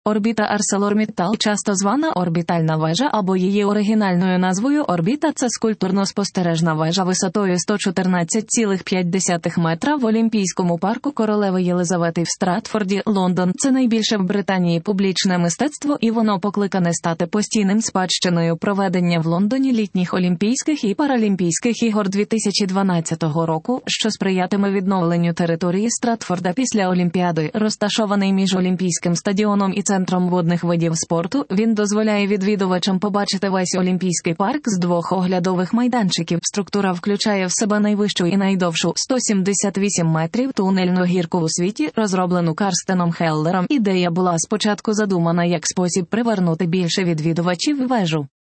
Орбіта ArcelorMittal, часто звана орбітальна вежа або її оригінальною назвою орбіта – це скульптурно-спостережна вежа висотою 114,5 метра в Олімпійському парку королеви Єлизавети в Стратфорді, Лондон. Це найбільше в Британії публічне мистецтво, і воно покликане стати постійним спадщиною проведення в Лондоні літніх Олімпійських і Паралімпійських ігор 2012 року, що сприятиме відновленню території Стратфорда після Олімпіади. Розташований між Олімпійським стадіоном і центром водних видів спорту, він дозволяє відвідувачам побачити весь Олімпійський парк з 2 оглядових майданчиків. Структура включає в себе найвищу і найдовшу 178 метрів тунельну гірку у світі, розроблену Карстеном Хеллером. Ідея була спочатку задумана як спосіб привернути більше відвідувачів в вежу.